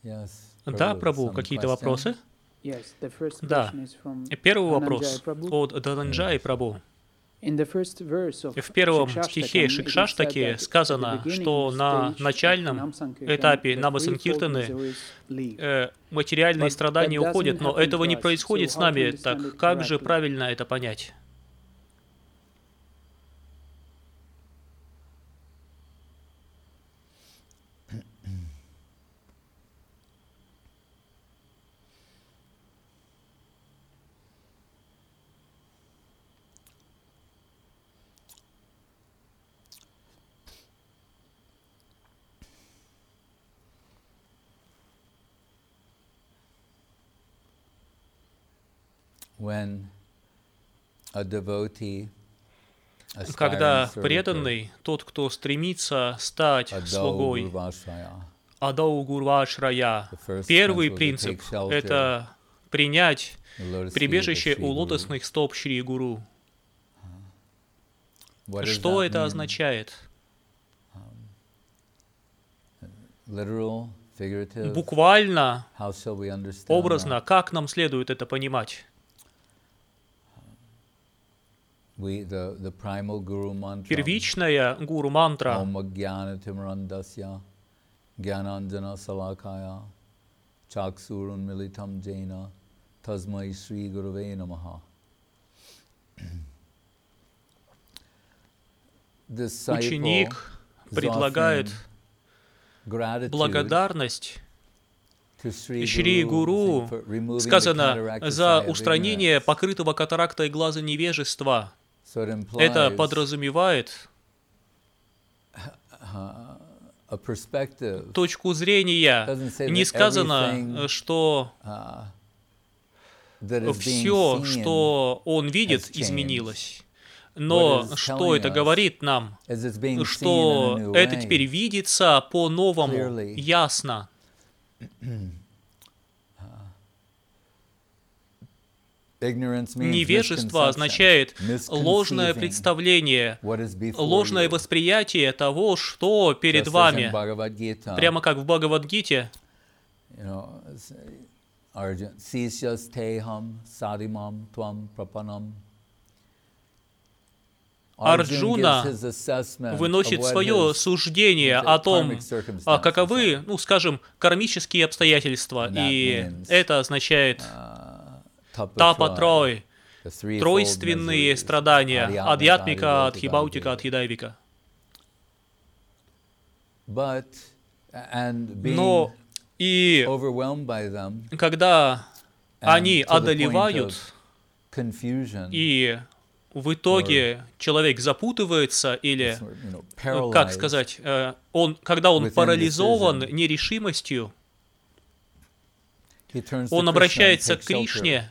Да, Прабху, какие-то вопросы? Да. Первый вопрос от Дhananjay Прабху. В первом стихе Шикшаштаки сказано, что на начальном этапе Намасанкиртаны материальные страдания уходят, но этого не происходит с нами. Так как же правильно это понять? Когда преданный, тот, кто стремится стать слугой Адау Гурвашрая, первый принцип — это принять прибежище у лотосных стоп Шри Гуру. Что это означает? Буквально, образно, как нам следует это понимать? Первичная гуру-мантра ученик предлагает благодарность Шри Гуру, сказано, за устранение покрытого катарактой глаза невежества. Это подразумевает точку зрения. Не сказано, что все, что он видит, изменилось. Но что это говорит нам? Что это теперь видится по-новому, ясно. Невежество означает ложное представление, ложное восприятие того, что перед вами. Прямо как в Бхагавад-гите. Арджуна выносит свое суждение о том, каковы, скажем, кармические обстоятельства. И это означает тапа-трой, тройственные страдания, адьятмика, адхибаутика, адхидайвика. Но и когда они одолевают, и в итоге человек запутывается, или, как сказать, когда он парализован нерешимостью, он обращается к Кришне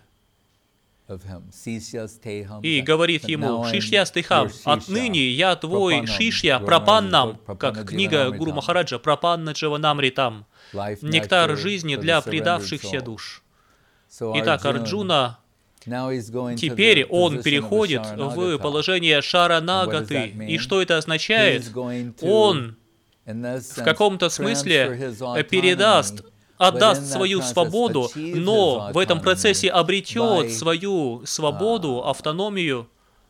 и говорит ему: «Шишьястыхам, отныне я твой Шишья Прапаннам», как книга Гуру Махараджа, «Прапанна Джаванамритам», нектар жизни для предавшихся душ. Итак, Арджуна, теперь он переходит в положение шаранагаты. И что это означает? Он в каком-то смысле отдаст свою свободу, но в этом процессе обретет свою свободу, автономию,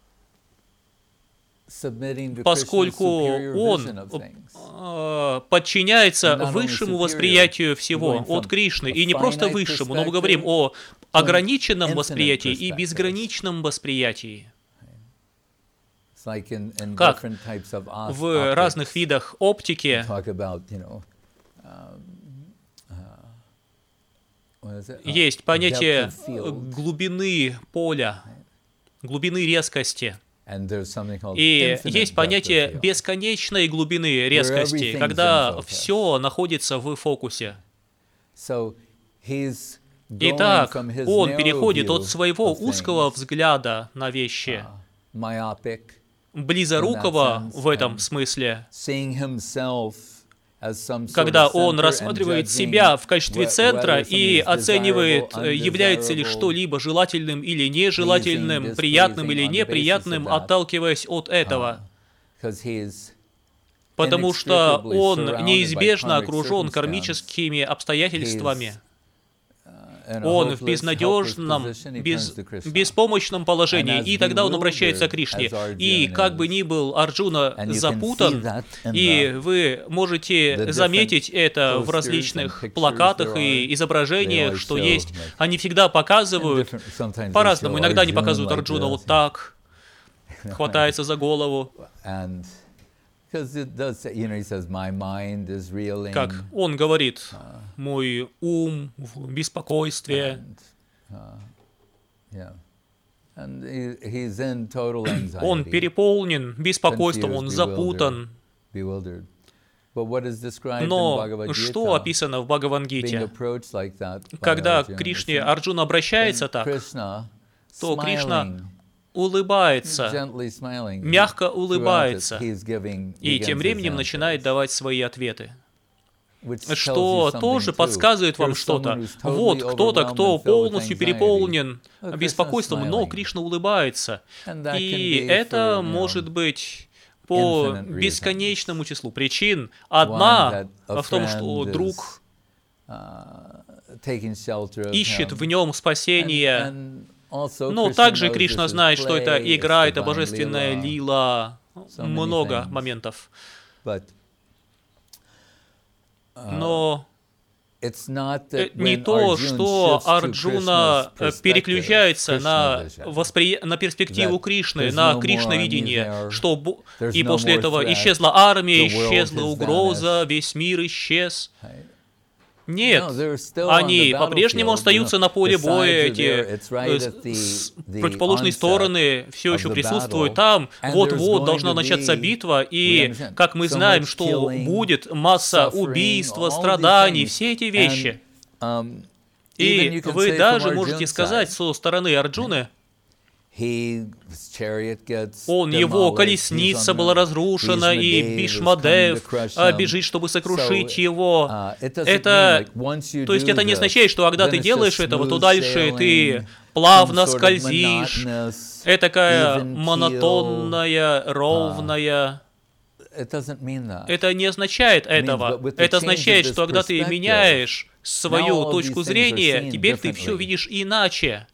поскольку он подчиняется высшему восприятию всего от Кришны. И не просто высшему, но мы говорим о ограниченном восприятии и безграничном восприятии. Как в разных видах оптики есть понятие глубины поля, глубины резкости. И есть понятие бесконечной глубины резкости, когда все находится в фокусе. Итак, он переходит от своего узкого взгляда на вещи, близорукого в этом смысле, когда он рассматривает себя в качестве центра и оценивает, является ли что-либо желательным или нежелательным, приятным или неприятным, отталкиваясь от этого. потому что он неизбежно окружен кармическими обстоятельствами. Он в безнадежном, беспомощном положении, и тогда он обращается к Кришне. И как бы ни был Арджуна запутан, и вы можете заметить это в различных плакатах и изображениях, что есть, они всегда показывают по-разному. Иногда они показывают Арджуна вот так, хватается за голову. Как он говорит, мой ум в беспокойстве. Он переполнен беспокойством, он запутан. Но что описано в Бхагавад-гите? Когда к Кришне Арджуна обращается так, то Кришна улыбается, мягко улыбается, и тем временем начинает давать свои ответы, что тоже подсказывает вам что-то. Вот кто-то, кто полностью переполнен беспокойством, но Кришна улыбается. И это может быть по бесконечному числу причин. Одна в том, что друг ищет в нем спасения. Но также Кришна знает, что это игра, это божественная лила, много моментов. Но не то, что Арджуна переключается на перспективу Кришны, на Кришна-видение, что и после этого исчезла армия, исчезла угроза, весь мир исчез. Нет, они по-прежнему остаются на поле боя, эти противоположные стороны все еще присутствуют там. Вот-вот должна начаться битва, и, как мы знаем, что будет масса убийства, страданий, все эти вещи. И вы даже можете сказать со стороны Арджуны, его колесница была разрушена, и Бишмадев бежит, чтобы сокрушить его. То есть это не означает, что когда ты делаешь этого, то дальше ты плавно скользишь. Это такая монотонная, ровная. Это не означает этого. Это означает, что когда ты меняешь свою точку зрения, теперь ты все видишь иначе.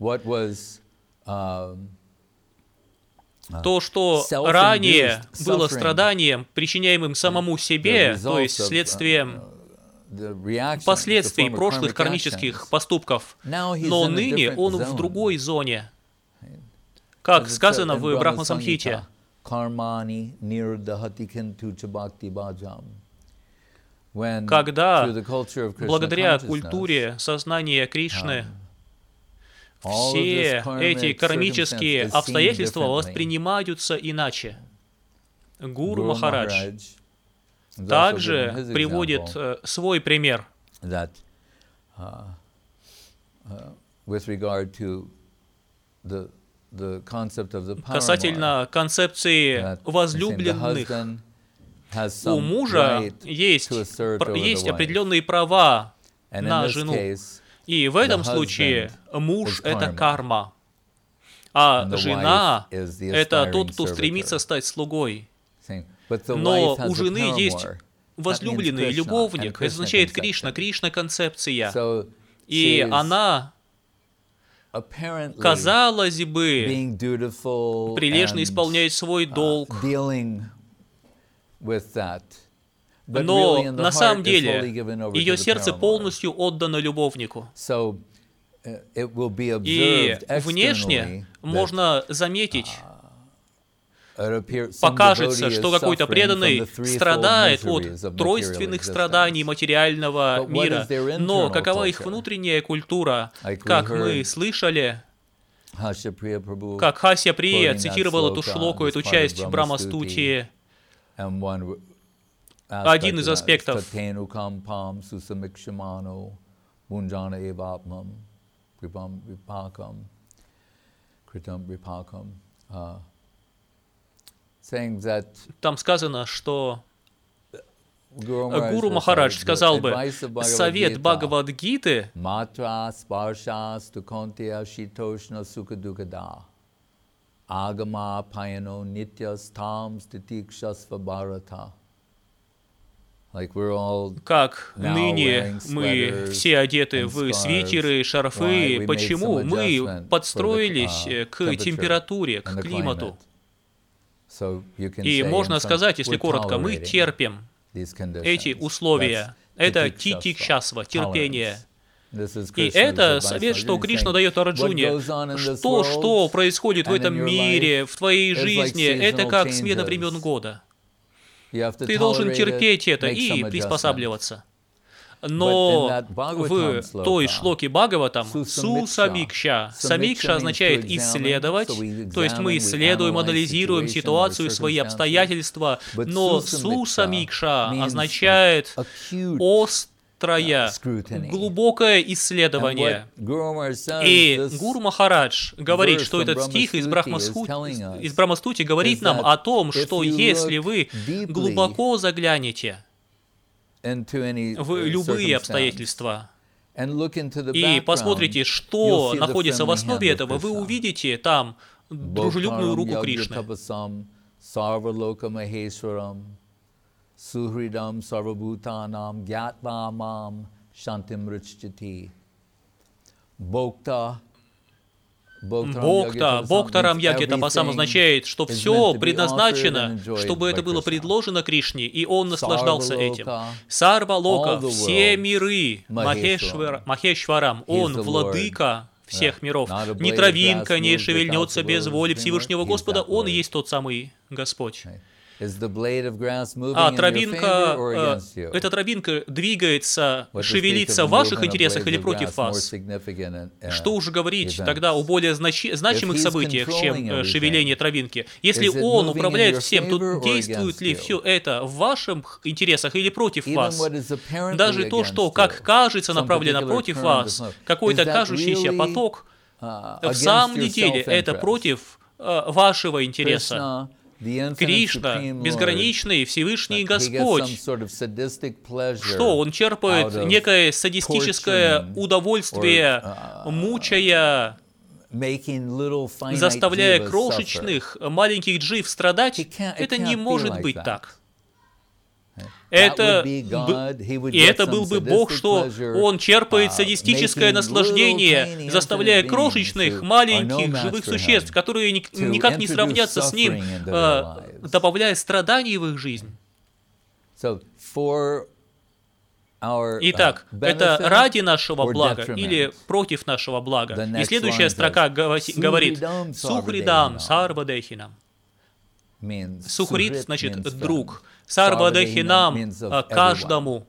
То, что ранее было страданием, причиняемым самому себе, то есть следствием последствий прошлых кармических поступков, но ныне он в другой зоне. Как сказано в Брахма-самхите, когда благодаря культуре сознания Кришны все эти кармические обстоятельства воспринимаются иначе. Гуру Махарадж также приводит свой пример. Касательно концепции возлюбленных, у мужа есть определенные права на жену. И в этом случае муж — это карма, а жена — это тот, кто стремится стать слугой. Но у жены есть возлюбленный, любовник. Это означает Кришна, Кришна-концепция. И она, казалось бы, прилежно исполняет свой долг. Но на самом деле ее сердце полностью отдано любовнику. И внешне можно заметить, покажется, что какой-то преданный страдает от тройственных страданий материального мира. Но какова их внутренняя культура? Как мы слышали, как Хасья Прия цитировал эту шлоку, эту часть Брахма-стути, один из аспектов. Там сказано, что Гуру Махарадж сказал бы, совет Бхагавад-гиты Как ныне мы все одеты в свитеры, шарфы, почему мы подстроились к температуре, к климату. И можно сказать, если коротко, мы терпим эти условия. Это титикшасва, терпение. И это совет, что Кришна дает Арджуне. Что происходит в этом мире, в твоей жизни, это как смена времен года. Ты должен терпеть это и приспосабливаться. Но в той шлоке Бхагаватам су-самикша. Самикша означает исследовать, то есть мы исследуем, анализируем ситуацию, свои обстоятельства, но су-самикша означает острое, глубокое исследование. И Гуру Махарадж говорит, что этот стих из Брахмастути говорит нам о том, что если вы глубоко заглянете в любые обстоятельства и посмотрите, что находится в основе этого, вы увидите там дружелюбную руку Кришны. Suhridam sarvabhutanam gyatva shantim richyati. Бхокта Рамьяги Тапасам означает, что все предназначено, чтобы это было предложено Кришне, и он наслаждался этим. Сарва Лока, все миры, Махешварам, он владыка всех миров. Ни травинка не шевельнется без воли Всевышнего Господа, он и есть тот самый Господь. А травинка, эта травинка двигается, шевелится в ваших интересах или против вас? Что уж говорить тогда о более значимых событиях, чем шевеление травинки? Если он управляет всем, то действует ли все это в ваших интересах или против вас? Даже то, что, как кажется, направлено против вас, какой-то кажущийся поток, в самом деле это против вашего интереса. Кришна, безграничный Всевышний Господь. Что, он черпает некое садистическое удовольствие, мучая, заставляя крошечных маленьких джив страдать? Это не может быть так. И это был бы Бог, что Он черпает садистическое наслаждение, заставляя крошечных, маленьких, живых существ, которые никак не сравнятся с Ним, добавляя страданий в их жизнь. Итак, это ради нашего блага или против нашего блага. И следующая строка говорит «Сухридам сарвадехинам». Сухрид значит «друг». Сарвадехинам каждому.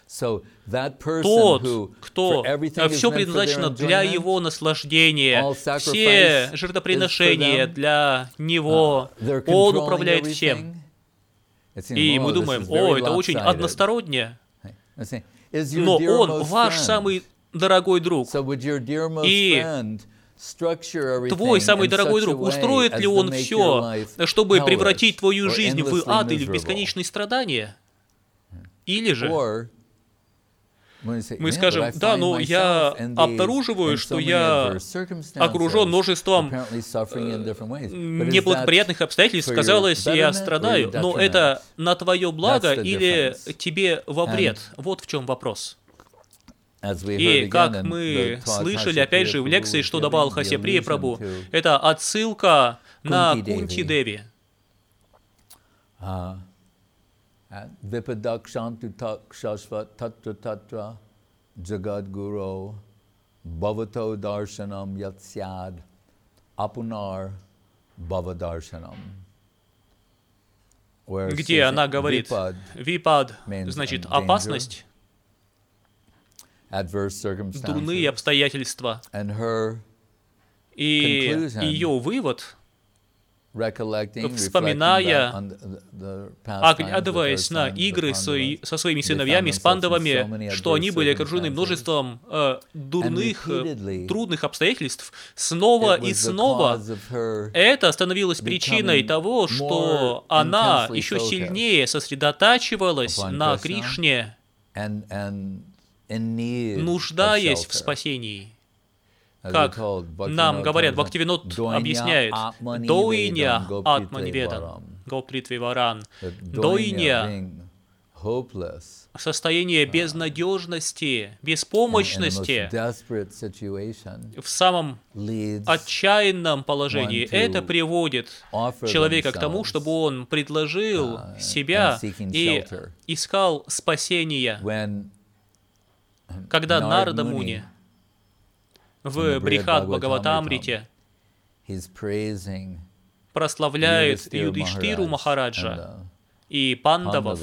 Тот, кто все предназначено для его наслаждения, все жертвоприношения для него, он управляет всем. И мы думаем, это очень одностороннее. Но он ваш самый дорогой друг. И твой самый дорогой друг, устроит ли он все, чтобы превратить твою жизнь в ад или в бесконечные страдания? Или же мы скажем, да, но я обнаруживаю, что я окружен множеством неблагоприятных обстоятельств, казалось, я страдаю, но это на твое благо или тебе во вред? Вот в чем вопрос. И как мы слышали, опять же, в лекции, что давал Хасья-прия Прабху, это отсылка на Кунти Деви. Vipadakshantu takshashvat tatra tatra jagadguru bhavato darshanam yatsyad apunar bhavadarshanam. Где она говорит, випад, значит, опасность, дурные обстоятельства. И ее вывод, вспоминая, оглядываясь на игры со своими сыновьями, с пандавами, что они были окружены множеством дурных, трудных обстоятельств, снова и снова это становилось причиной того, что она еще сильнее сосредотачивалась на Кришне, нуждаясь в спасении. Как нам говорят, Бхактивинод объясняет, «Дойня атманиведан, гопритвиваран». Дойня состояние безнадежности, беспомощности, в самом отчаянном положении, это приводит человека к тому, чтобы он предложил себя и искал спасения. Когда Нарада Муни в Брихад Бхагаватамрите прославляет Юдхиштиру Махараджа и Пандавов,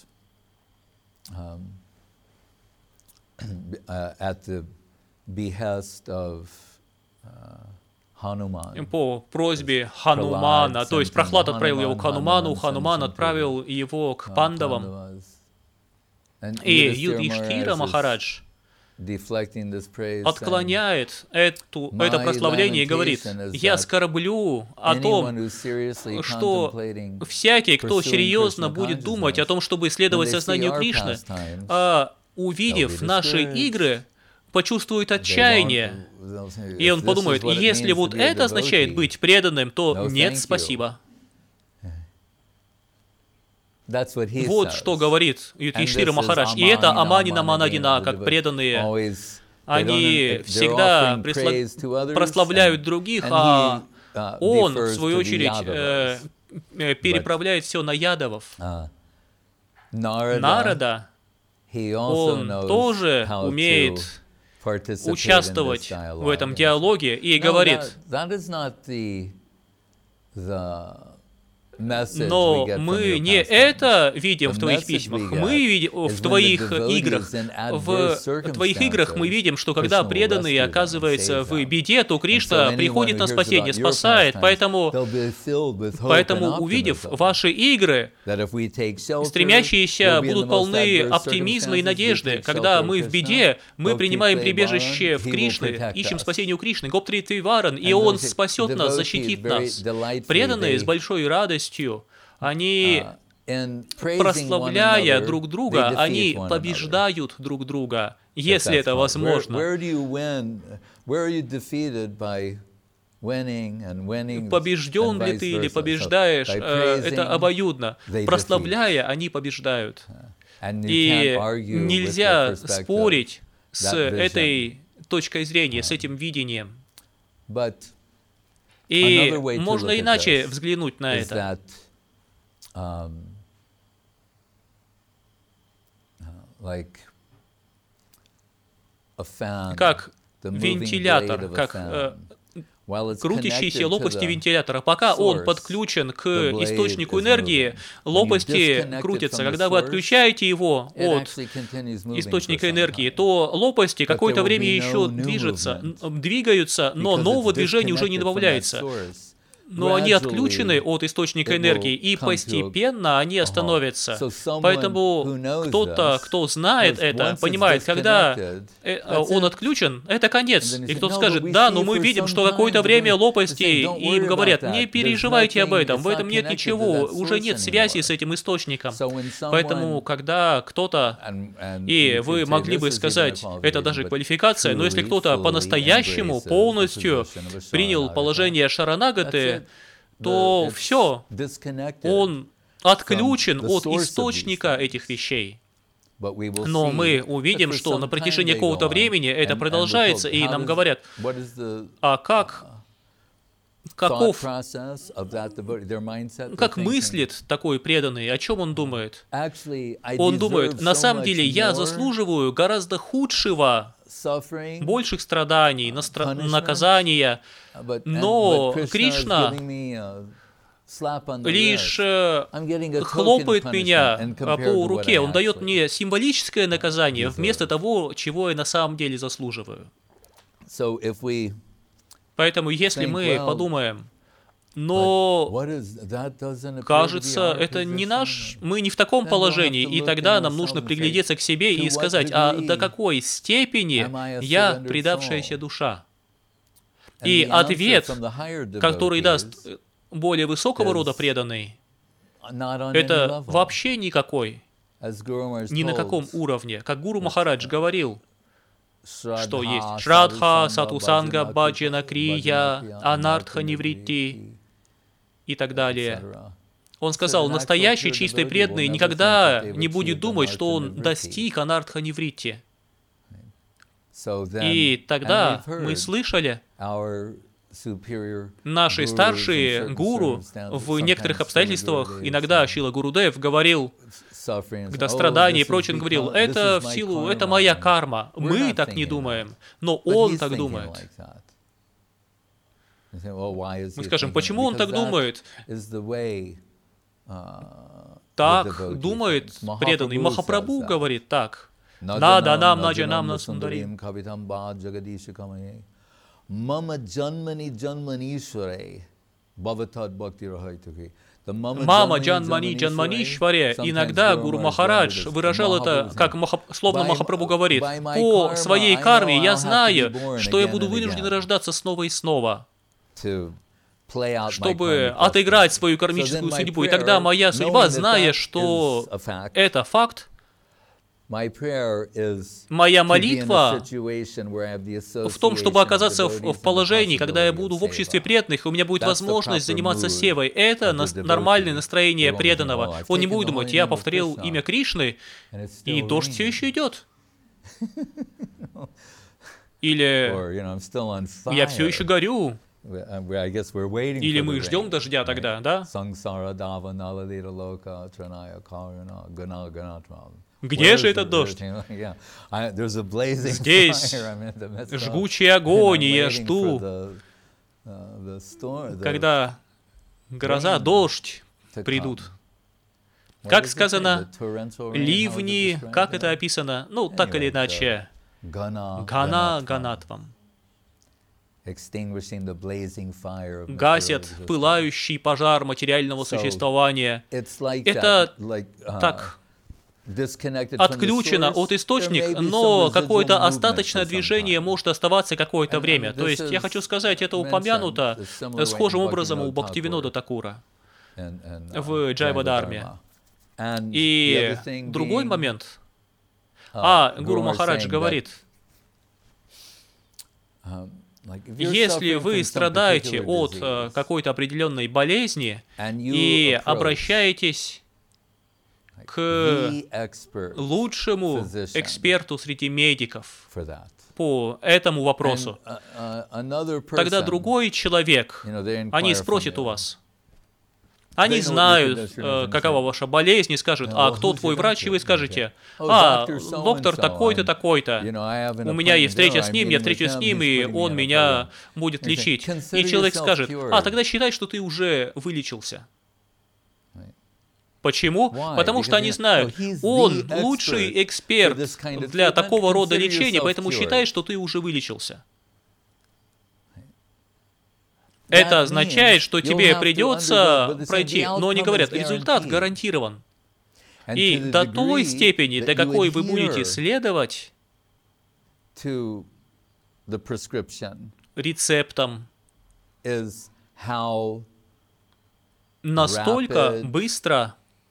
по просьбе Ханумана, то есть Прохлад отправил его к Хануману, Хануман отправил его к Пандавам, и Юдхиштира Махарадж отклоняет это прославление и говорит: «Я скорблю о том, что всякий, кто серьезно будет думать о том, чтобы исследовать сознание Кришны, увидев наши игры, почувствует отчаяние». И он подумает: если вот это означает быть преданным, то нет, спасибо. Вот что говорит Юдхиштира Махарадж. И это Аманина Манадина, как преданные. Они всегда прославляют других, а он, в свою очередь, переправляет все на Ядавов. Нарада, он тоже умеет участвовать в этом диалоге и говорит: но мы не это видим в твоих письмах, мы видим в твоих играх. В твоих играх мы видим, что когда преданные оказываются в беде, то Кришна приходит на спасение, спасает. Поэтому увидев ваши игры, стремящиеся будут полны оптимизма и надежды. Когда мы в беде, мы принимаем прибежище в Кришны, ищем спасение у Кришны, Гоптри Твиваран, и Он спасет нас, защитит нас. Преданные с большой радостью, они, прославляя друг друга, они побеждают друг друга, если это возможно. Побежден ли ты или побеждаешь, это обоюдно. Прославляя, они побеждают. И нельзя спорить с этой точкой зрения, с этим видением. И можно иначе взглянуть на это. Как вентилятор, как крутящиеся лопасти вентилятора. Пока он подключен к источнику энергии, лопасти крутятся. Когда вы отключаете его от источника энергии, то лопасти какое-то время еще двигаются, но нового движения уже не добавляется. Но они отключены от источника энергии, и постепенно они остановятся. Поэтому кто-то, кто знает это, понимает, когда он отключен, это конец. И кто-то скажет: да, но мы видим, что какое-то время лопасти, и им говорят: не переживайте об этом, в этом нет ничего, уже нет связи с этим источником. Поэтому, когда кто-то, и вы могли бы сказать, это даже квалификация, но если кто-то по-настоящему полностью принял положение шаранагаты, то все, он отключен от источника этих вещей. Но мы увидим, что на протяжении какого-то времени это продолжается, и нам говорят: а как мыслит такой преданный, о чем он думает? Он думает: на самом деле я заслуживаю гораздо худшего, больших страданий, наказания, но Кришна лишь хлопает меня по руке, Он дает мне символическое наказание вместо того, чего я на самом деле заслуживаю. Поэтому если мы подумаем: но, кажется, это не мы не в таком положении, и тогда нам нужно приглядеться к себе и сказать: а до какой степени я предавшаяся душа? И ответ, который даст более высокого рода преданный, это вообще никакой, ни на каком уровне. Как Гуру Махарадж говорил, что есть Шрадха, Сатусанга, Баджана Крия, Анартха Нивритти и так далее. Он сказал, настоящий чистый преданный никогда не будет думать, что он достиг анартха-нивритти. И тогда мы слышали, наши старшие гуру в некоторых обстоятельствах, иногда Шрила Гурудев говорил, когда страдания и прочее, он говорил, это в силу, это моя карма. Мы так не думаем, но он так думает. Мы скажем, почему он так думает? Так думает преданный. Махапрабху говорит так. Наданам наджанам насундарим. Мама джанмани джанманишваре бхаватад бхакти рахайтаки. Мама Джанмани Джанманишваре, иногда Гуру Махарадж выражал это, как словно Махапрабху говорит, по своей карме я знаю, что я буду вынужден рождаться снова и снова, чтобы отыграть свою кармическую судьбу. И тогда моя судьба, зная, что это факт, моя молитва в том, чтобы оказаться в положении, когда я буду в обществе преданных, и у меня будет возможность заниматься севой. Это нормальное настроение преданного. Он не будет думать, я повторил имя Кришны, и дождь все еще идет. Или я все еще горю. Или мы ждем дождя тогда, да? Где же этот дождь? Здесь жгучий огонь, и я жду, когда гроза, дождь придут. Как сказано, ливни, как это описано? Ну, так или иначе, гана ганатвам. Гасят пылающий пожар материального существования. Это так отключено от источника, но какое-то остаточное движение может оставаться какое-то время. То есть, я хочу сказать, это упомянуто схожим образом у Бхактивинода Такура в Джайва-дарме. И другой момент. Гуру Махарадж говорит, если вы страдаете от какой-то определенной болезни и обращаетесь к лучшему эксперту среди медиков по этому вопросу, тогда другой человек, они спросят у вас, они знают, какова ваша болезнь, и скажут, кто твой врач, и вы скажете, доктор такой-то, такой-то, у меня есть встреча с ним, я встречусь с ним, и он меня будет лечить. И человек скажет, тогда считай, что ты уже вылечился. Почему? Потому что они знают, он лучший эксперт для такого рода лечения, поэтому считай, что ты уже вылечился. Это означает, что тебе придется пройти, но они говорят, результат гарантирован. И до той степени, до какой вы будете следовать рецептам, настолько быстро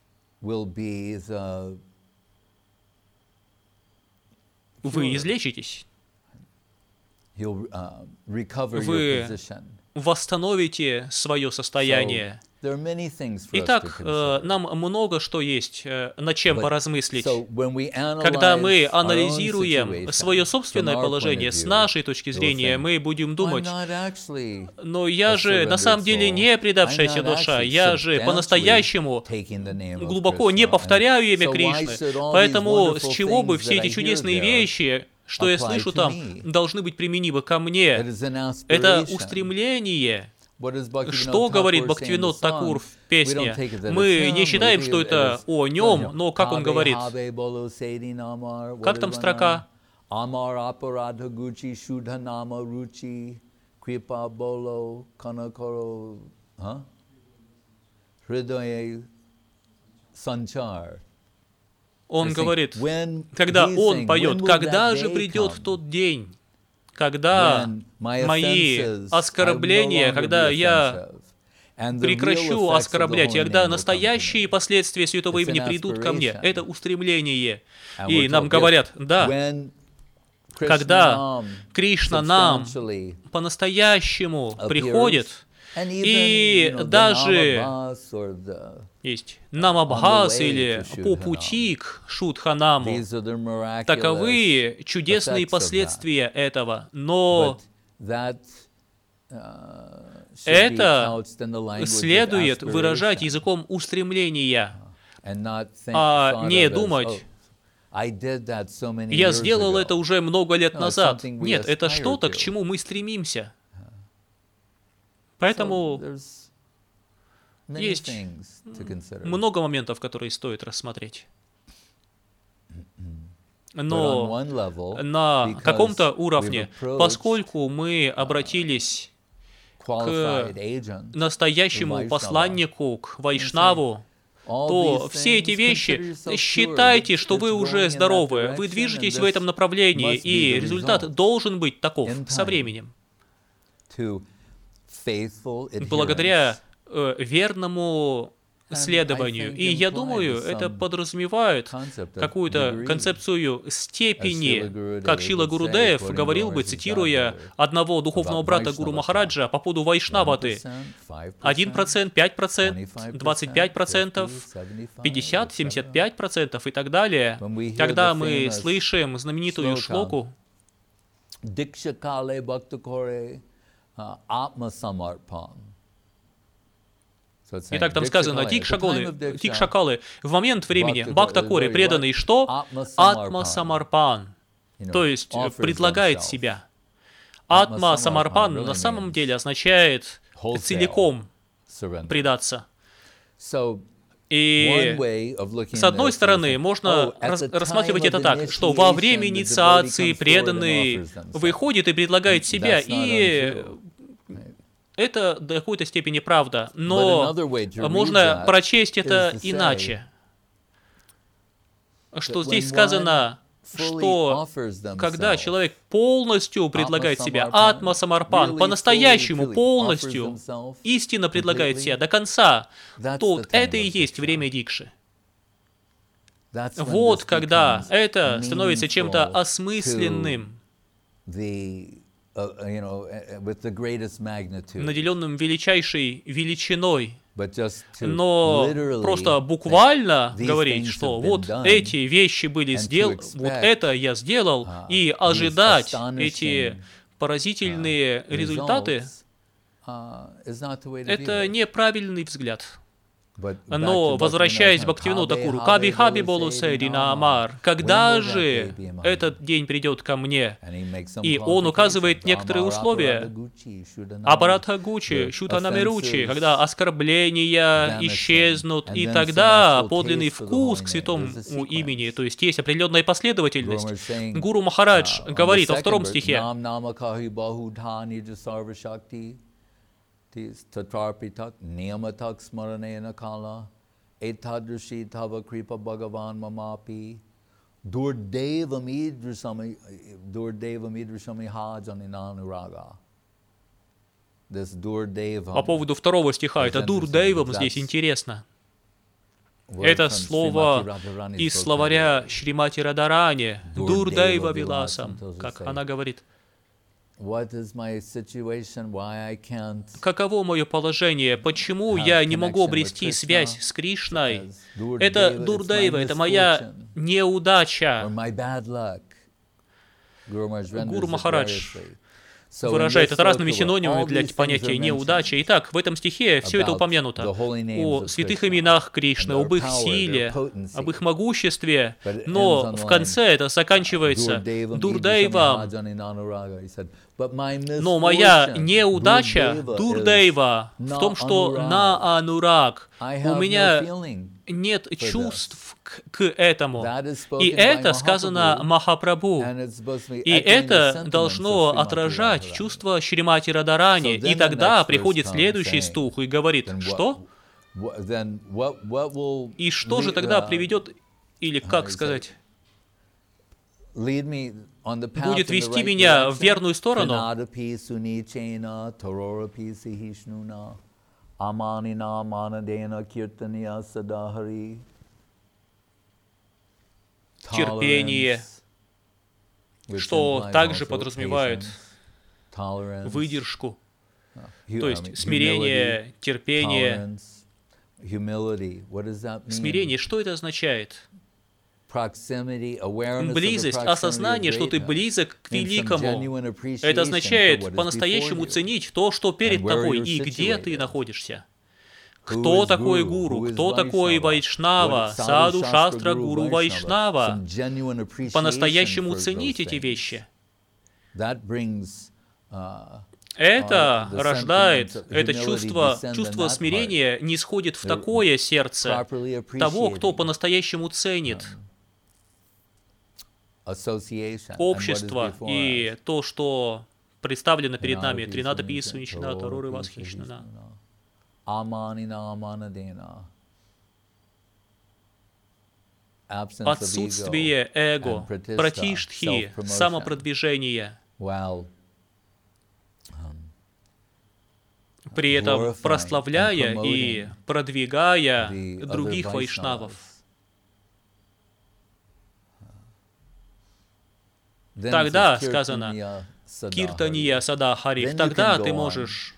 вы излечитесь. Вы восстановите свое состояние. Итак, нам много что есть, над чем поразмыслить. Когда мы анализируем свое собственное положение, с нашей точки зрения, мы будем думать, но я же на самом деле не предавшаяся душа, я же по-настоящему глубоко не повторяю имя Кришны, поэтому с чего бы все эти чудесные вещи, что я слышу там, должны быть применимы ко мне? Это устремление. Что говорит Бхактивинод Такур в песне? Мы не считаем, что это о нем, но как он говорит? Как там строка? Он говорит, когда он поет, когда же придет тот день, когда мои оскорбления, когда я прекращу оскорблять, когда настоящие последствия святого имени придут ко мне. Это устремление. И нам говорят, да, когда Кришна нам по-настоящему приходит, и даже есть Намабхас или по пути к Шудханаму. Таковы чудесные последствия этого, но это следует выражать языком устремления, а не думать: «Я сделал это уже много лет назад». Нет, это что-то, к чему мы стремимся. Поэтому есть много моментов, которые стоит рассмотреть. Но на каком-то уровне, поскольку мы обратились к настоящему посланнику, к Вайшнаву, то все эти вещи, считайте, что вы уже здоровы, вы движетесь в этом направлении, и результат должен быть таков со временем. Благодаря верному следованию. И я думаю, это подразумевает какую-то концепцию степени, как Шрила Гурудев говорил бы, цитируя одного духовного брата Гуру Махараджа по поводу Вайшнаваты: 1%, 5%, 25%, 50%, 75% и так далее. Когда мы слышим знаменитую шлоку Итак, там сказано: Дикшакалы, в момент времени Бхакта-Кори, преданный что? Атма Самарпан, то есть предлагает себя. Атма Самарпан на самом деле означает целиком предаться. И с одной стороны, можно рассматривать это так, что во время инициации преданный выходит и предлагает себя, и это до какой-то степени правда, но можно прочесть это иначе. Что здесь сказано, что когда человек полностью предлагает себя, атма самарпан, по-настоящему полностью, истинно предлагает себя до конца, то это и есть время дикши. Вот когда это становится чем-то осмысленным, наделенным величайшей величиной, но просто буквально говорить, что вот эти вещи были сделаны, вот это я сделал, и ожидать эти поразительные результаты, это неправильный взгляд. Но, возвращаясь к Бхактивиноду Такуру, «Каби-хаби болусе динамар», когда же этот день придет ко мне? И он указывает некоторые условия. Абаратха Гучи, Шутанамиручи, когда оскорбления исчезнут, и тогда подлинный вкус к святому имени, то есть есть определенная последовательность. Гуру Махарадж говорит во 2 стихе: Tatarpitak niyamatak smaranena kala etadrishi tava kripa bhagavan mamapi durdevam idrisami hajaninanuraga. По поводу 2 стиха, это дурдейвам здесь интересно. Это слово из словаря Шримати Радарани, дурдейва виласам, как она говорит. Каково мое положение? Почему я не могу обрести связь с Кришной? Это дурдейва, это моя неудача. Гуру Махарадж выражает это разными синонимами для понятия неудачи. Итак, в этом стихе все это упомянуто. О святых именах Кришны, об их силе, об их могуществе. Но в конце это заканчивается дурдейвам. Но моя неудача, дурдейва, в том, что на анураг у меня нет чувств к этому. И это сказано Махапрабху. И это должно отражать чувство Шримати Радарани. И тогда приходит следующий стух и говорит: что? И что же тогда приведет, или как сказать, будет вести меня в верную сторону? Терпение, что также подразумевает выдержку, то есть смирение, терпение, Смирение, что это означает? Близость, осознание, что ты близок к великому. Это означает по-настоящему ценить то, что перед тобой и где ты находишься. Кто такой гуру? Кто такой Вайшнава? Саду, Шастра, Гуру, Вайшнава? По-настоящему ценить эти вещи. Это рождает, это чувство смирения нисходит в такое сердце того, кто по-настоящему ценит общество и то, что представлено перед нами. Тринадапи Свинчина, Тароры Восхищена. Отсутствие эго, пратиштхи, самопродвижение. При этом прославляя и продвигая других вайшнавов. Тогда, сказано, Киртания Сада Харих, тогда ты можешь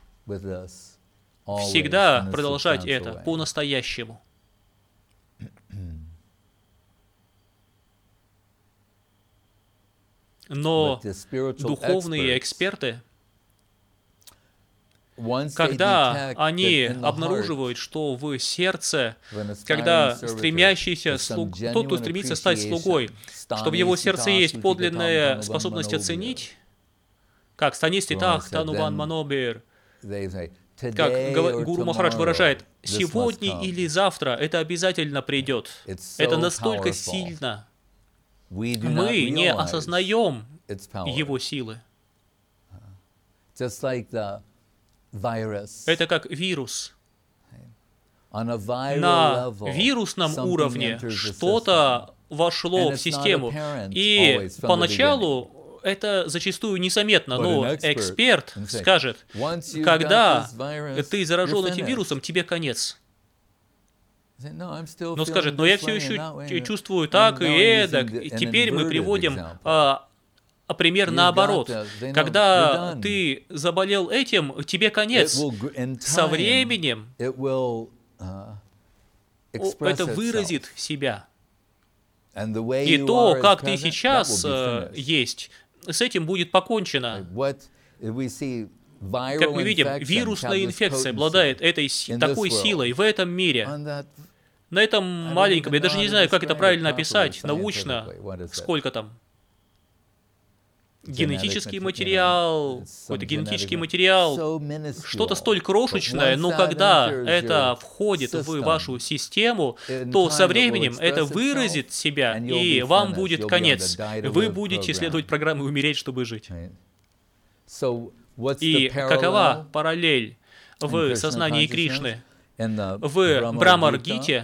всегда продолжать это по-настоящему. Но духовные эксперты, когда они обнаруживают, что в сердце, когда стремящийся слуга, тот, кто стремится стать слугой, что в его сердце есть подлинная способность оценить, как Станиститах, Тануван Манобир, как Гуру Махарадж выражает, сегодня или завтра это обязательно придет. Это настолько сильно. Мы не осознаем его силы. Это как вирус. На вирусном уровне что-то вошло в систему. И поначалу это зачастую незаметно, но эксперт скажет, когда ты заражен этим вирусом, тебе конец. Но скажет, но я все еще чувствую так и эдак. И теперь мы приводим пример наоборот. Когда ты заболел этим, тебе конец. Со временем это выразит себя. И то, как ты сейчас есть, с этим будет покончено. Как мы видим, вирусная инфекция обладает такой силой в этом мире. На этом маленьком, я даже не знаю, как это правильно описать, научно, сколько там. Генетический материал, какой-то генетический материал, что-то столь крошечное, но когда это входит в вашу систему, то со временем это выразит себя, и вам будет конец. Вы будете следовать программе «Умереть, чтобы жить». И какова параллель в сознании Кришны? В Брамар-гите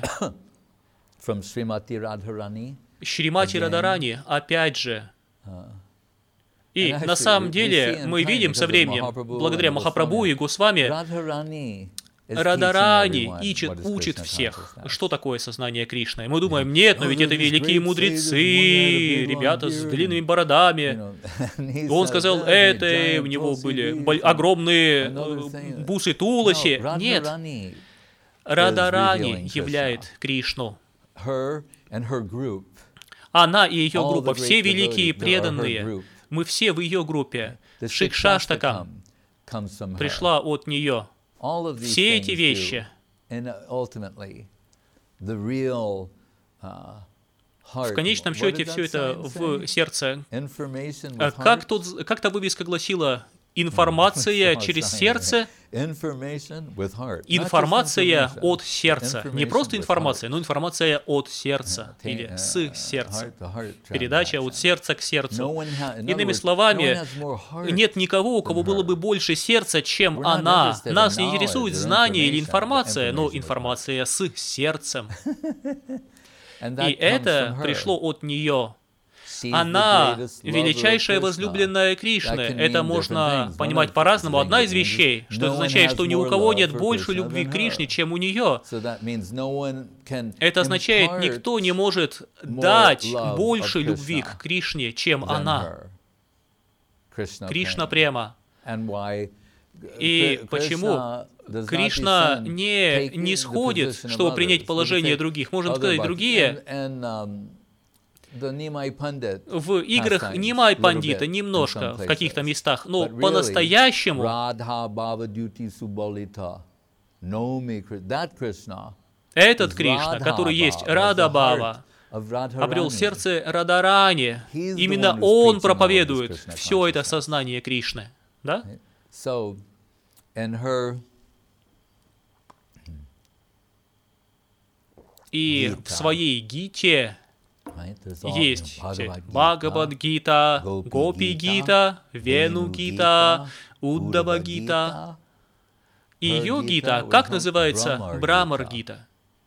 Шримати Радхарани, опять же, и на самом деле мы видим со временем, благодаря Махапрабху и Госвами, Радхарани учит всех, что такое сознание Кришны. Мы думаем, нет, но ведь это великие мудрецы, ребята с длинными бородами. Он сказал это, у него были огромные бусы Туласи. Нет, Радхарани являет Кришну. Она и ее группа, все великие преданные, мы все в ее группе. Шикшаштака пришла от нее. Все эти вещи. В конечном счете все это в сердце. Как та вывеска гласила, информация через сердце, информация от сердца. Не просто информация, но информация от сердца или с сердца. Передача от сердца к сердцу. Иными словами, нет никого, у кого было бы больше сердца, чем она. Нас не интересует знание или информация, но информация с сердцем. И это пришло от нее. Она величайшая возлюбленная Кришны. Это можно понимать по-разному. Одна из вещей, что это означает, что ни у кого нет больше любви к Кришне, чем у нее. Это означает, никто не может дать больше любви к Кришне, чем она. Кришна према. И почему Кришна не сходит, чтобы принять положение других? Можно сказать, другие в играх Нимай Пандита немножко в каких-то местах, но по-настоящему этот Кришна, который есть Рада Бхава, обрел сердце Радарани. Именно он проповедует все это сознание Кришны. Да? И в своей Гите есть Бхагавад-гита, Гопи-гита, Вену-гита, Уддава-гита. И ее гита, как называется? Брамар-гита.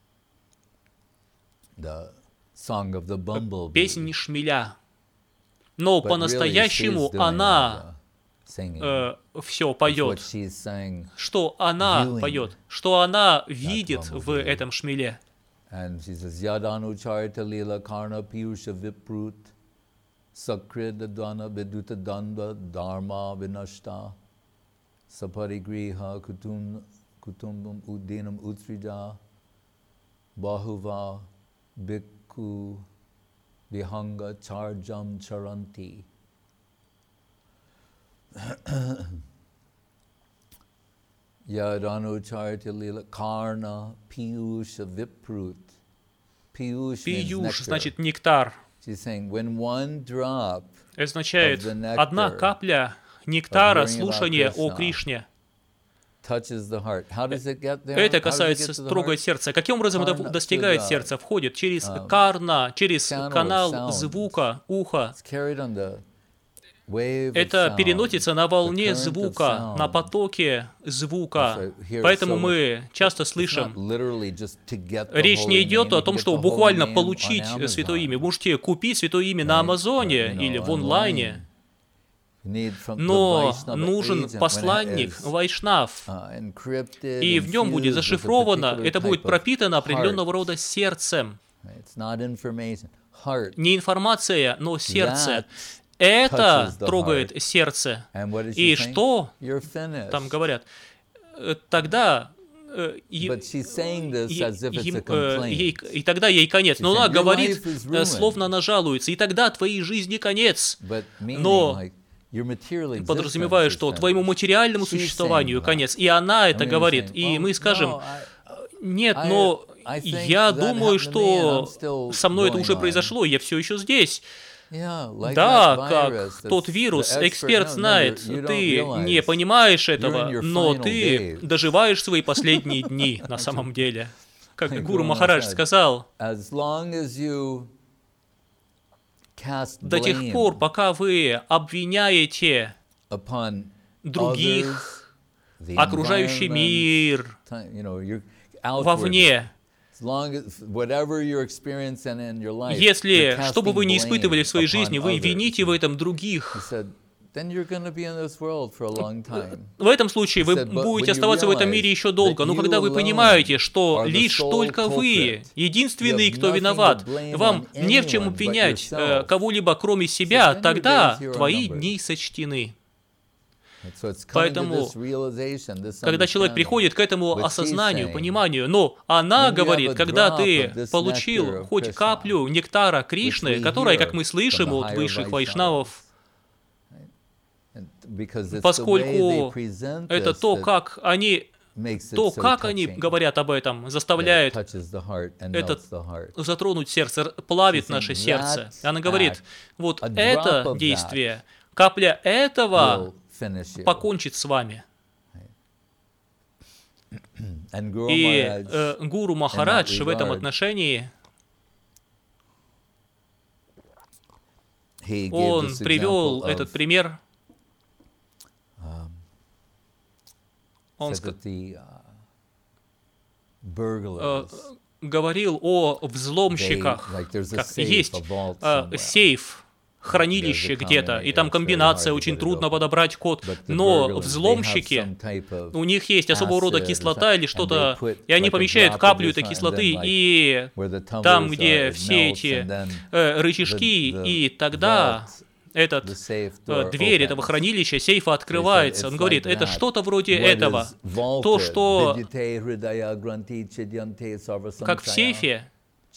Песнь шмеля. Но по-настоящему она все поет. Что она поет? Что она видит в этом шмеле? And she says, Yadanucharita lila karna piyusha viprut sakrida dvana viduta danda dharma vinashta saparigriha kutumbam uddinam utrija bahuva bhikkhu vihanga charjam charanti. Yadanucharita lila karna piyusha viprut. Пиюш значит нектар. Означает одна капля нектара слушания о Кришне. Это касается, трогает сердце. Каким образом это достигает сердца? Входит через карна, через канал звука, уха. Это переносится на волне звука, на потоке звука. Поэтому мы часто слышим. Речь не идет о том, чтобы буквально получить Святое Имя. Вы можете купить Святое Имя на Амазоне или в онлайне. Но нужен посланник, вайшнав, и в нем будет зашифровано, это будет пропитано определенного рода сердцем. Не информация, но сердце. Это трогает сердце. И что там говорят? Тогда и тогда ей конец. Но она говорит, словно она жалуется, и тогда твоей жизни конец. Но подразумевая, что твоему материальному существованию конец. И она это говорит. И мы скажем, нет, но я думаю, что со мной это уже произошло, я все еще здесь. Да, как тот вирус, эксперт знает, ты не понимаешь этого, но ты доживаешь свои последние дни на самом деле. Как Гуру Махарадж сказал, до тех пор, пока вы обвиняете других, окружающий мир, вовне, если, что бы вы ни испытывали в своей жизни, вы вините в этом других, в этом случае вы будете оставаться в этом мире еще долго. Но когда вы понимаете, что лишь только вы, единственный, кто виноват, вам не в чем обвинять кого-либо, кроме себя, тогда твои дни сочтены. Поэтому, когда человек приходит к этому осознанию, пониманию, но она говорит, когда ты получил хоть каплю нектара Кришны, которая, как мы слышим от высших вайшнавов, поскольку это то, как они говорят об этом, заставляет это затронуть сердце, плавит наше сердце. Она говорит, вот это действие, капля этого покончит с вами. И Гуру Махарадж в этом отношении, он привел этот пример. Он говорил о взломщиках. Как есть сейф, хранилище где-то, и там комбинация, очень трудно подобрать код, но взломщики, у них есть особого рода кислота или что-то, и они помещают каплю этой кислоты, и там, где все эти рычажки, и тогда дверь этого хранилища, сейфа открывается. Он говорит, это что-то вроде этого. То, что как в сейфе,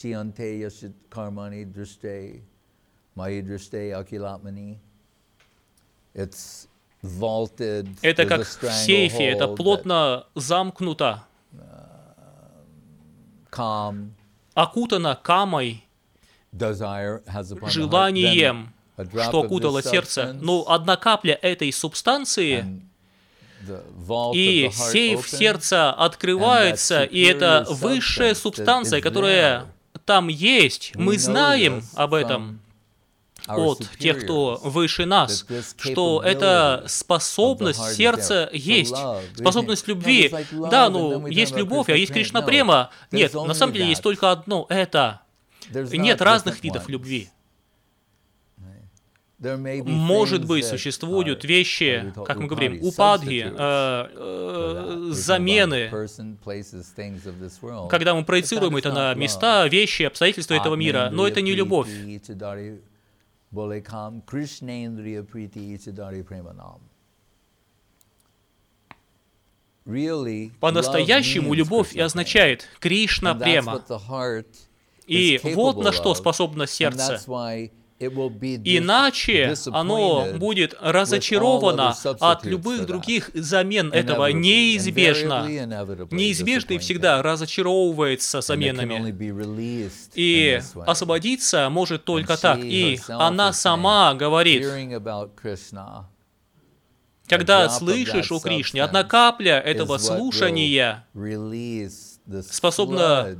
это как в сейфе, это плотно замкнуто, окутано камой, желанием, что окутало сердце. Но одна капля этой субстанции, и сейф сердца открывается, и это высшая субстанция, которая там есть. Мы знаем об этом от тех, кто выше нас, что эта способность сердца есть, способность любви. Да, ну, есть любовь, а есть Кришна према. Нет, на самом деле есть только одно — это. Нет разных видов любви. Может быть, существуют вещи, как мы говорим, упадги, замены, когда мы проецируем это на места, вещи, обстоятельства этого мира, но это не любовь. По-настоящему любовь и означает Кришна према. И вот на что способно сердце. Иначе оно будет разочаровано от любых других замен этого неизбежно. Неизбежно и всегда разочаровывается заменами. И освободиться может только так. И она сама говорит, когда слышишь о Кришне, одна капля этого слушания способна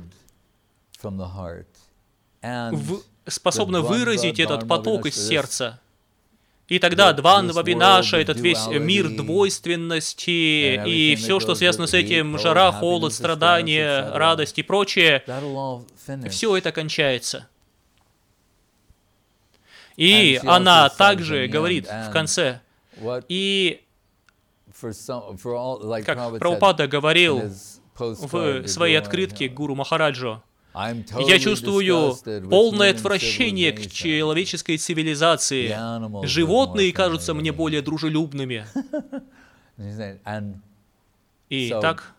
выразить этот поток из сердца. И тогда Дванва Винаша, этот весь мир двойственности и все, что связано с этим, жара, холод, страдания, радость и прочее, все это кончается. И она также говорит в конце, и как Прабхупада говорил в своей открытке Гуру Махараджу, я чувствую полное отвращение к человеческой цивилизации. Животные кажутся мне более дружелюбными. И так,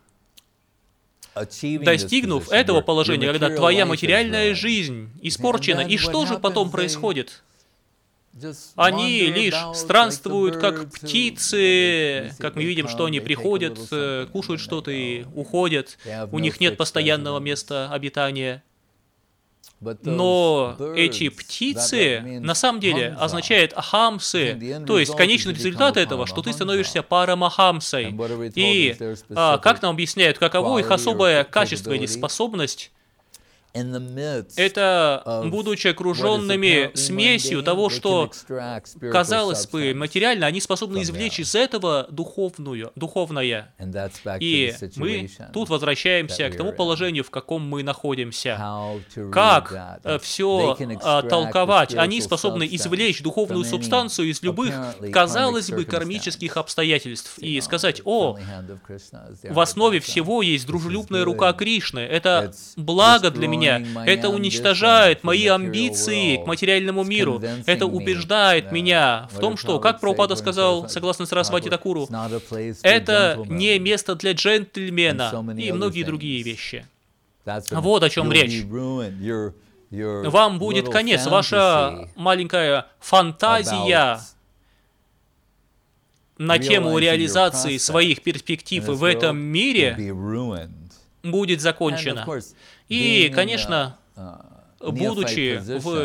достигнув этого положения, когда твоя материальная жизнь испорчена, и что же потом происходит? Они лишь странствуют, как птицы, как мы видим, что они приходят, кушают что-то и уходят, у них нет постоянного места обитания. Но эти птицы на самом деле означают ахамсы, то есть конечный результат этого, что ты становишься парамахамсой. И как нам объясняют, каково их особое качество или способность? Это, будучи окруженными смесью того, что, казалось бы, материально, они способны извлечь из этого духовное. И мы тут возвращаемся к тому положению, в каком мы находимся. Как все толковать? Они способны извлечь духовную субстанцию из любых, казалось бы, кармических обстоятельств и сказать: «О, в основе всего есть дружелюбная рука Кришны, это благо для меня». Это уничтожает мои амбиции к материальному миру. Это убеждает меня в том, что, как Прабхупада сказал, согласно Сарасвати Такуру, это не место для джентльмена и многие другие вещи. Вот о чем речь. Вам будет конец. Ваша маленькая фантазия на тему реализации своих перспектив в этом мире будет закончена. И, конечно, будучи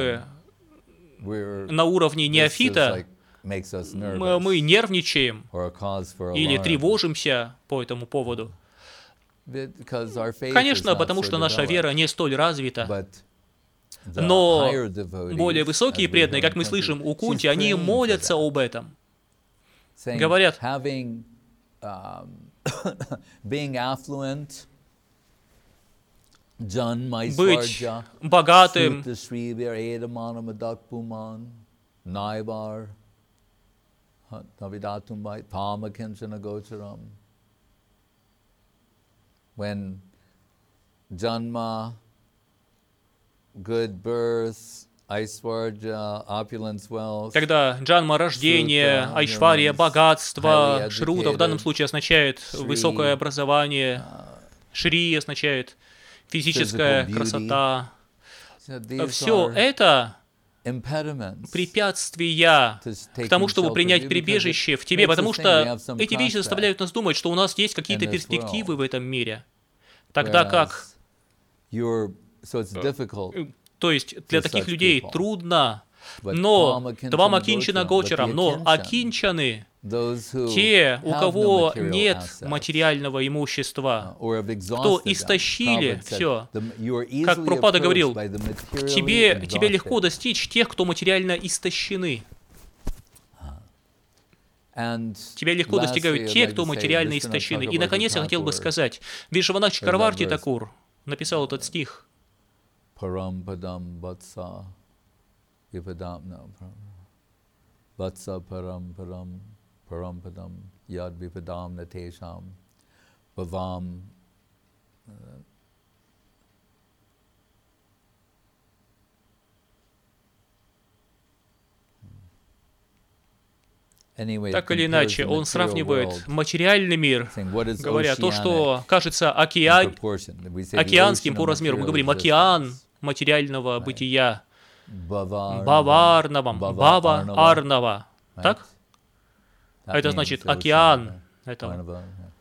на уровне неофита, мы нервничаем или тревожимся по этому поводу. Конечно, потому что наша вера не столь развита. Но более высокие преданные, как мы слышим у Кунти, они молятся об этом. Говорят, быть богатым, when Janma, good birth, Когда джанма — рождение, айшвария — богатство, шрута в данном случае означает высокое образование, шри означает физическая красота. Все это препятствия к тому, чтобы принять прибежище в тебе, потому что эти вещи заставляют нас думать, что у нас есть какие-то перспективы в этом мире. Тогда как... То есть для таких людей трудно, но твам акинчана гочарам, но акинчаны, те, у кого нет материального имущества, кто истощили все. Как Прабхупада говорил, тебе легко достичь тех, кто материально истощены. Тебя легко достигают те, кто материально истощены. И, наконец, я хотел бы сказать, Вишванат Чакраварти Такур написал этот стих. Parampadam yad vipadam natesham bhavam. Так или иначе, он сравнивает материальный мир, говоря, то, что кажется океанским по размеру. Мы говорим океан материального бытия, баварнавам, бава-арнава. Так? Это значит океан этого.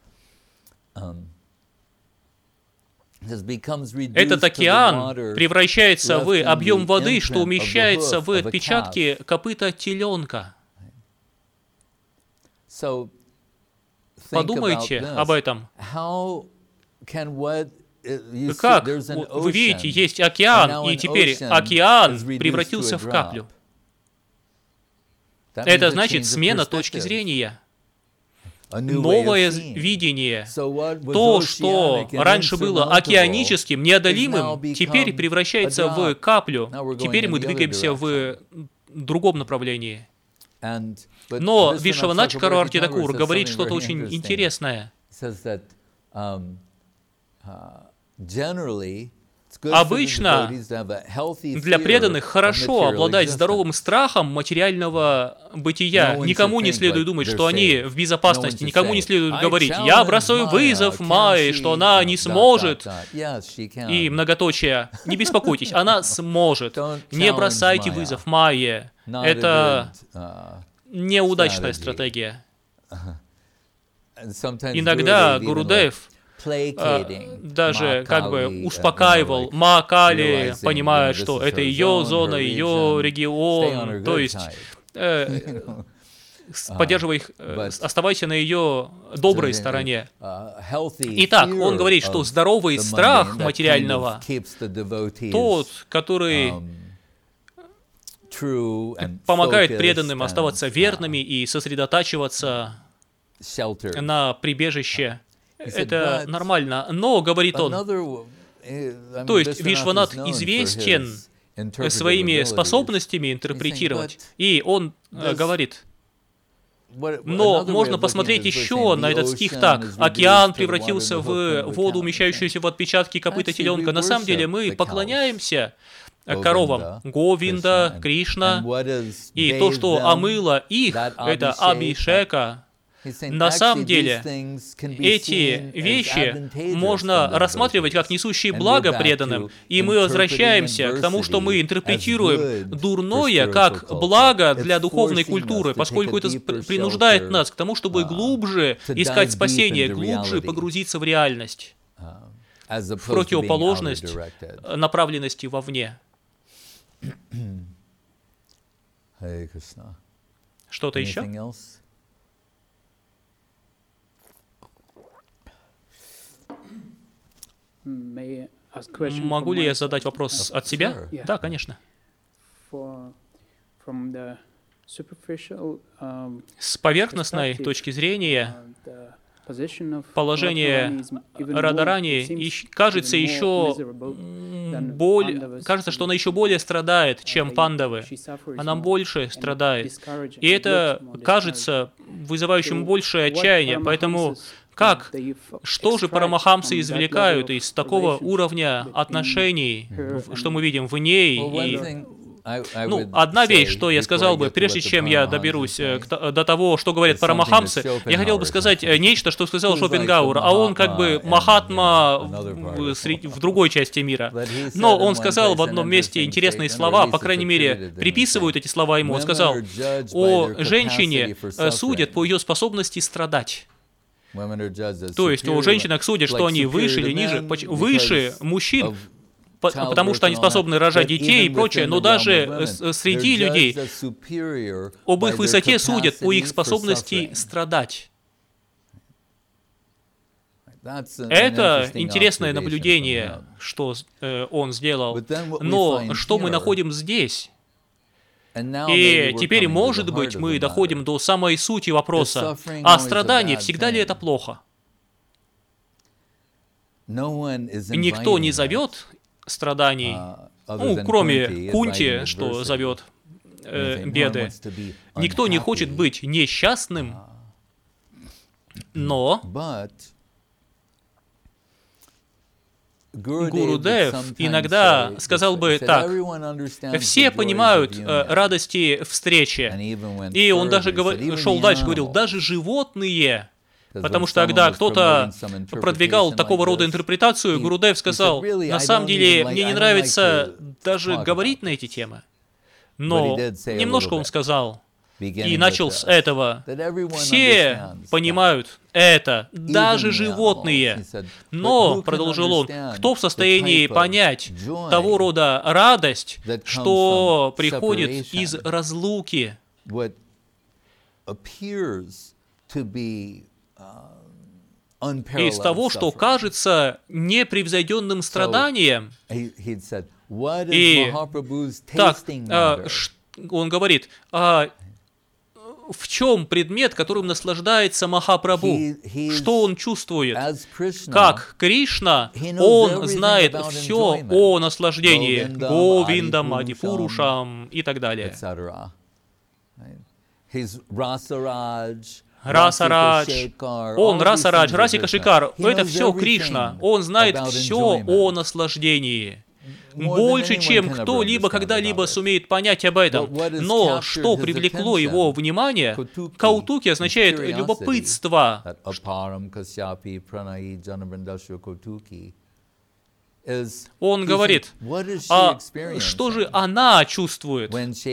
Этот океан превращается в объем воды, что умещается в отпечатке копыта теленка. Подумайте об этом. Как? Вы видите, есть океан, и теперь океан превратился в каплю. Это значит смена точки зрения. Новое видение. То, что раньше было океаническим, неодолимым, теперь превращается в каплю. Теперь мы двигаемся в другом направлении. Но Вишванат Чакраварти Такур говорит что-то очень интересное. Обычно для преданных хорошо обладать здоровым страхом материального бытия. Никому не следует думать, что они в безопасности, никому не следует говорить: «Я бросаю вызов Майе, что она не сможет». И многоточие. Не беспокойтесь, она сможет. Не бросайте вызов Майе. Это неудачная стратегия. Иногда Гурудев даже как бы успокаивал Махакали, понимая, что это ее зона, ее регион, то есть поддерживай их, оставайся на ее доброй стороне. Итак, он говорит, что здоровый страх материального, тот, который помогает преданным оставаться верными и сосредотачиваться на прибежище. Это нормально. Но, говорит он, то есть Вишванат известен своими способностями интерпретировать, и он говорит, но можно посмотреть еще на этот стих так. Океан превратился в воду, умещающуюся в отпечатки копыта теленка. На самом деле мы поклоняемся коровам. Говинда, Кришна. И то, что омыло их, это Абхишека. На самом деле, эти вещи можно рассматривать как несущие благо преданным, и мы возвращаемся к тому, что мы интерпретируем дурное как благо для духовной культуры, поскольку это принуждает нас к тому, чтобы глубже искать спасение, глубже погрузиться в реальность, в противоположность направленности вовне. Что-то еще? Могу ли я задать вопрос от себя? Да, конечно. С поверхностной точки зрения, положение Радарани кажется еще кажется, что она еще более страдает, чем пандавы. Она больше страдает. И это кажется вызывающим большее отчаяние. Поэтому что же парамахамсы извлекают из такого уровня отношений, что мы видим в ней и одна вещь, что я сказал бы, прежде чем я доберусь до того, что говорят парамахамсы, я хотел бы сказать нечто, что сказал Шопенгауэр, а он как бы Махатма в другой части мира. Но он сказал в одном месте интересные слова, по крайней мере, приписывают эти слова ему. Он сказал, о женщине судят по ее способности страдать. То есть о женщинах судят, что они выше или ниже, выше мужчин, потому что они способны рожать детей и прочее, но даже среди людей об их высоте судят по их способности страдать. Это интересное наблюдение, что он сделал. Но что мы находим здесь? И теперь, может быть, мы доходим до самой сути вопроса. А страдание, всегда ли это плохо? Никто не зовет страданий, кроме Кунти, что зовет беды. Никто не хочет быть несчастным, но Гурудев иногда сказал бы так: все понимают радости встречи. И он даже шел дальше, говорил, даже животные. Потому что когда кто-то продвигал такого рода интерпретацию, Гурудев сказал, на самом деле мне не нравится даже говорить на эти темы. Но немножко он сказал, и начал с этого. Все понимают это, даже животные. Но, продолжил он, кто в состоянии понять того рода радость, что приходит из разлуки? Из того, что кажется непревзойденным страданием. И так, он говорит, в чем предмет, которым наслаждается Махапрабху? Что он чувствует? Как Кришна, он знает все о наслаждении, Говиндам, Адипурушам и так далее. Расарадж, он Расарадж, Расика Шикар, это все Кришна, он знает все о наслаждении. Больше, чем кто-либо когда-либо сумеет понять об этом. Но что привлекло его внимание? Каутуки означает любопытство. Он говорит, а что же она чувствует,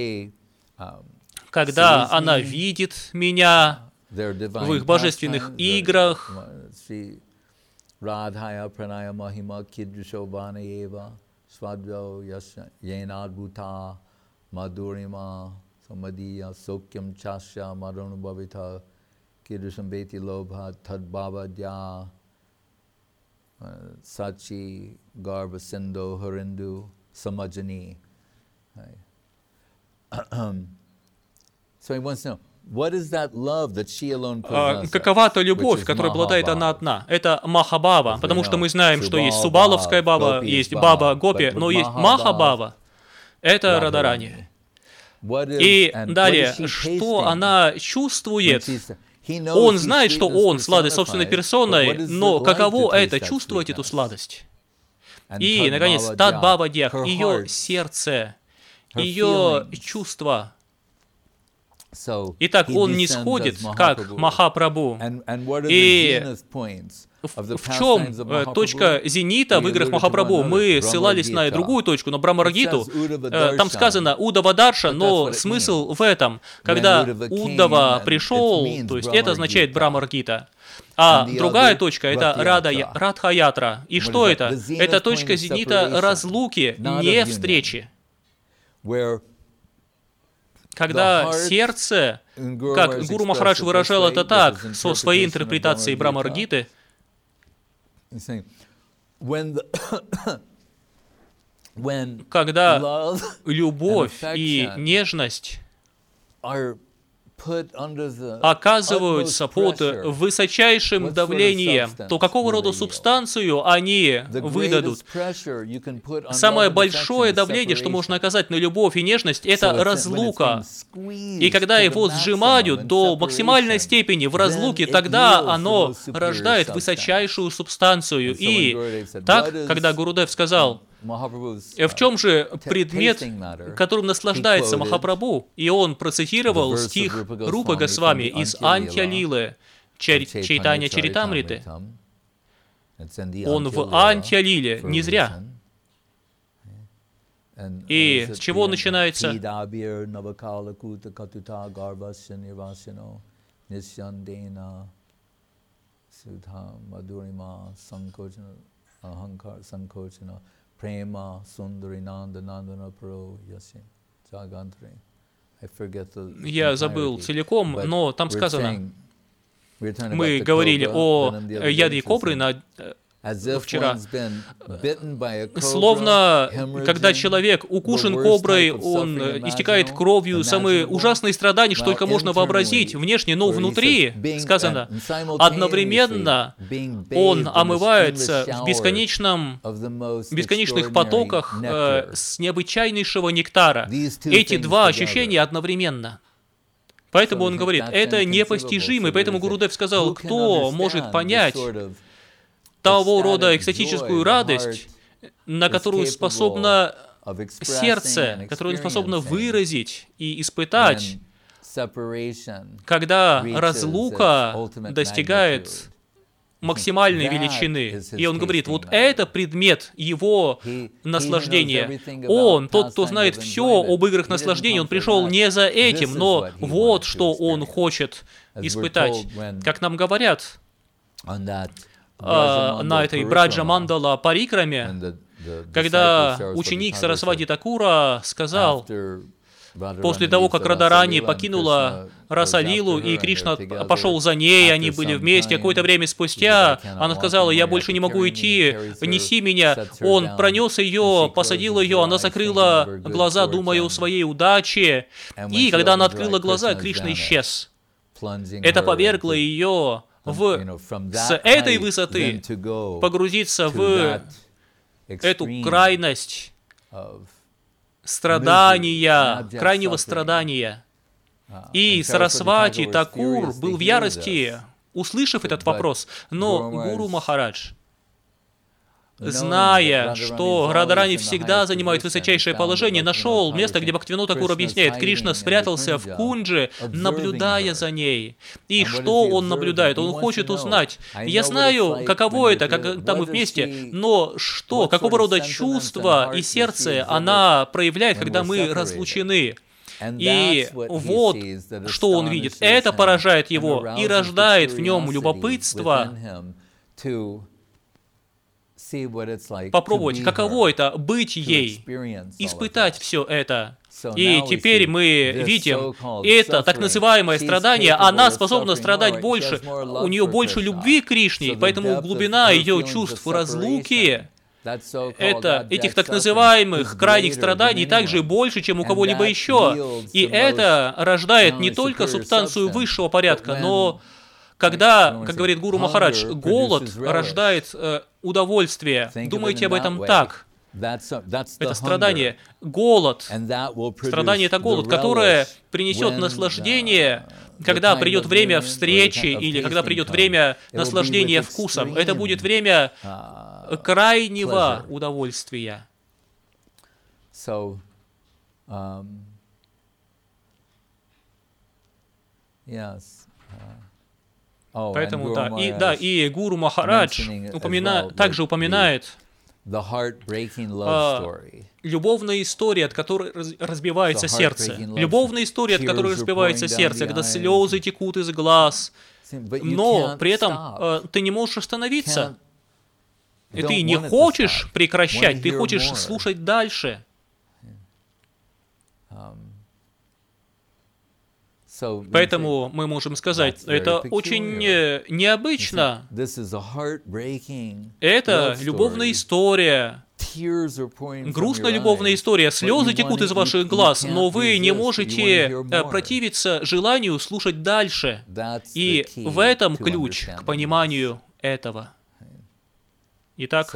когда она видит меня в их божественных играх? Свадьо Янадбута Мадурима Самадия Сокьям Часya Маранубhavita Kidusam Beti Lobha Tadbhavadya Sachi Garva Sindhu Harindu Samajani. So he wants to know, what is that love that she alone possesses? Какова та любовь, которой обладает она одна? Это Махабава, потому что мы знаем, что есть Субаловская баба, есть баба Гопи, но есть Махабава. Это Радарани. И далее, что она чувствует? Он знает, что он сладость собственной персоной, но каково это чувствовать эту сладость? И, наконец, Тадбава Дьях, ее сердце, ее чувства. Итак, он не сходит, как Махапрабху. И в чем точка зенита в играх Махапрабху? Мы ссылались на другую точку, на Брамаргиту. Там сказано Удава Дарша, но смысл в этом. Когда Удава пришел, то есть это означает Брамаргита. А другая точка — это Радха-ятра. И что это? Это точка зенита разлуки, не встречи. Когда сердце, как Гуру Махарадж выражал это так, со своей интерпретацией Брамаргиты, когда любовь и нежность оказываются под высочайшим давлением, то какого рода субстанцию они выдадут? Самое большое давление, что можно оказать на любовь и нежность, это разлука. И когда его сжимают до максимальной степени в разлуке, тогда оно рождает высочайшую субстанцию. И так, когда Гурудев сказал, В чем же предмет, которым наслаждается Махапрабху? И он процитировал стих Рупы Госвами из Антья-лилы, Чайтанья Чаритамриты. Он в Антья-лиле, не зря. И с чего начинается? Я забыл целиком, но там сказано, мы говорили о яде кобры вчера, словно, когда человек укушен коброй, он истекает кровью, самые ужасные страдания, что только можно вообразить внешне, но внутри, сказано, одновременно он омывается в бесконечных потоках с необычайнейшего нектара. Эти два ощущения одновременно. Поэтому он говорит, это непостижимо, и поэтому Гурудев сказал, кто может понять того рода экстатическую радость, на которую способно сердце, которую способно выразить и испытать, когда разлука достигает максимальной величины. И он говорит, вот это предмет его наслаждения. Он, тот, кто знает все об играх наслаждения, он пришел не за этим, но вот что он хочет испытать. Как нам говорят, на этой Браджа Мандала Парикраме, когда ученик Сарасвати Такура сказал, после того, как Радарани покинула Расалилу, и Кришна пошел за ней, они были вместе, какое-то время спустя, она сказала, я больше не могу идти, неси меня. Он пронес ее, посадил ее, она закрыла глаза, думая о своей удаче, и когда она открыла глаза, Кришна исчез. Это повергло ее с этой высоты погрузиться в эту крайность страдания, крайнего страдания. И Сарасвати Такур был в ярости, услышав этот вопрос, но Гуру Махарадж, зная, что Радарани всегда занимает высочайшее положение, нашел место, где Бхактивинода Такур объясняет, Кришна спрятался в кунджи, наблюдая за ней. И что он наблюдает? Он хочет узнать. Я знаю, каково это, когда мы вместе, но что, какого рода чувства и сердце она проявляет, когда мы разлучены? И вот, что он видит. Это поражает его и рождает в нем любопытство попробовать, каково это быть ей, испытать все это. И теперь мы видим, это так называемое страдание, она способна страдать больше, у нее больше любви к Кришне, поэтому глубина ее чувств разлуки, этих так называемых крайних страданий также больше, чем у кого-либо еще. И это рождает не только субстанцию высшего порядка, но когда, как говорит Гуру Махарадж, голод рождает удовольствие. Думайте об этом так. Это страдание. Голод. Страдание — это голод, которое принесет наслаждение, когда придет время встречи или когда придет время наслаждения вкусом. Это будет время крайнего удовольствия. Поэтому, и Гуру Махарадж также упоминает любовная история, от которой разбивается сердце. Любовная история, от которой разбивается сердце, когда слезы текут из глаз, но при этом ты не можешь остановиться. И ты не хочешь прекращать, ты хочешь слушать дальше. Поэтому мы можем сказать, это очень необычно. Это любовная история, грустная любовная история, слезы текут из ваших глаз, но вы не можете противиться желанию слушать дальше. И в этом ключ к пониманию этого. Итак,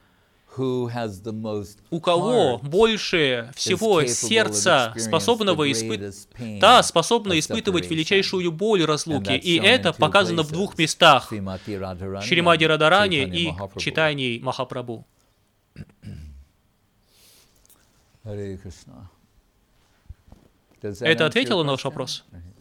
у кого больше всего сердца, способна испытывать величайшую боль разлуки. И это показано в двух местах. Шримади Радарани и Чайтаньи Махапрабху. Это ответило на ваш вопрос?